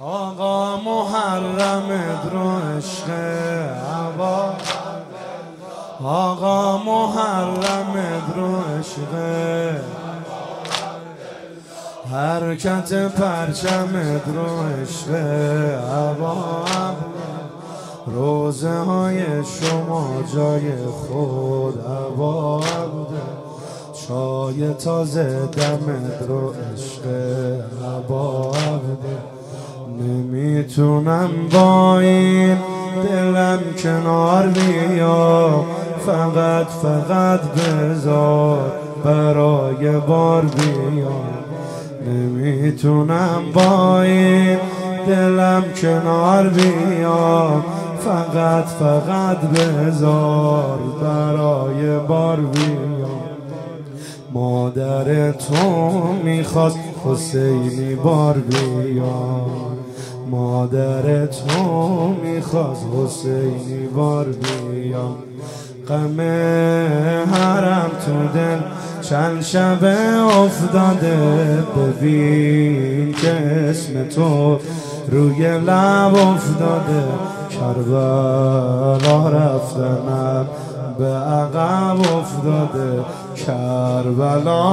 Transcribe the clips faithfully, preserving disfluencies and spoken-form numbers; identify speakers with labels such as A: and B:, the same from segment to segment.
A: آقا محرم درو عشق عبا، آقا محرم درو عشق حرکت پرچم درو عشق عبا. روزه های شما جای خود عبا، چای تازه دم درو عشق عبا. نمیتونم با این دلم کنار بیام، فقط فقط بذار برای بار بیام. نمیتونم با این دلم کنار بیام، فقط فقط بذار برای بار بیام. مادر تو میخواد حسینی بار بیام، مادر تو میخواد حسینی بار بیام. غم حرم تو دل چند شبه افتاده، ببین که اسم تو روی لب افتاده. کربلا رفتنم به عقب افتاده، کربلا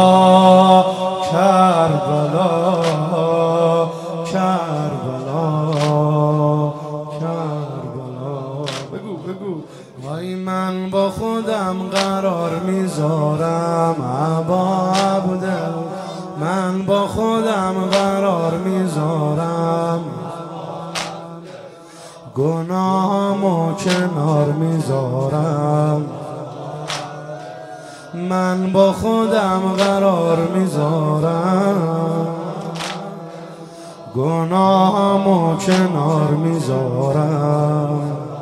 A: کربلا کربلا کربلا. بگو بگو. وای من با خودم قرار میذارم ابا عبدل، من با خودم قرار میذارم، گناهامو کنار میذارم. من با خودم قرار میذارم، گناهامو کنار میذارم.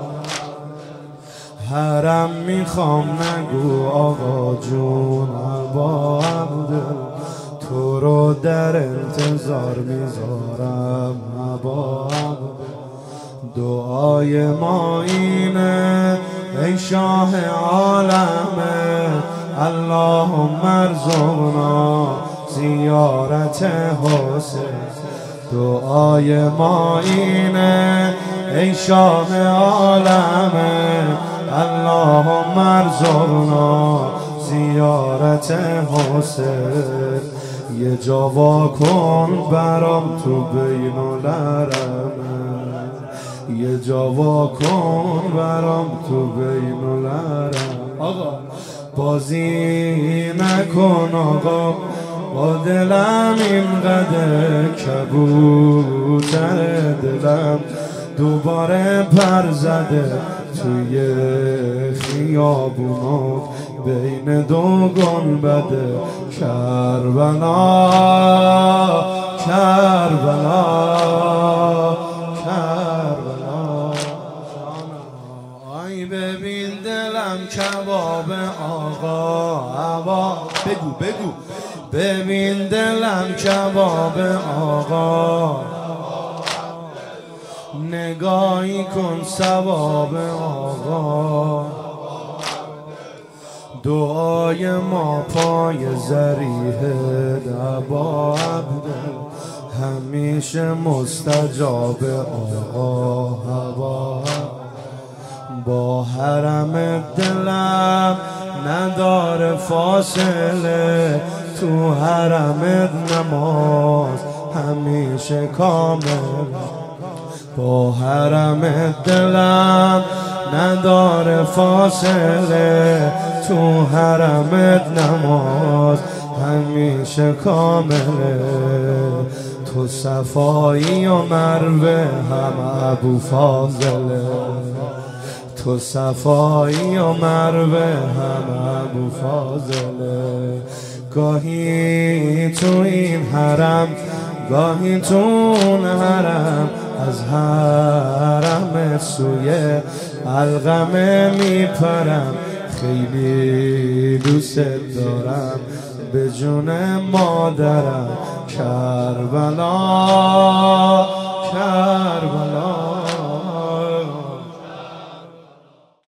A: حرم میخوام نگو آقا جون ابا عبدل، تو رو در انتظار میذارم ابا عبدل. دعای ما اینه ای شاه عالمه، اللهم ارزقنا زیارت حسین. دعای ما اینه ای شاه عالمه، اللهم ارزقنا زیارت حسین. یه جا واکن برام تو بین الحرمین، یه جا واکن برام تو بین الحرمین. آقا بازی نکن آقا با دلم اینقدر، کبوتر دلم دوباره پر زده توی خیابونا بین دو گنبده. کربلا کربلا کربلا. آی ببین دلم کباب آقا عبا، بگو بگو. ببین دلم کباب آقا، نگاهی کن ثواب آقا. دعای ما پای ذریح ابا عبدل، همیشه مستجاب آقا ابا. با حرم دلم نداره فاصله، تو حرم نماز همیشه کامل. با حرم دلم نداره فاصله، تو حرم نماز همیشه کامله. تو صفایی و مروه هم ابو فاضله، تو صفایی و مروه هم ابو فاضله. گاهی تو این حرم گاهی تو اون حرم، از حرم سوی القمه میپرم. خیلی دوست دارم به جون مادرم، کربلا کربلا.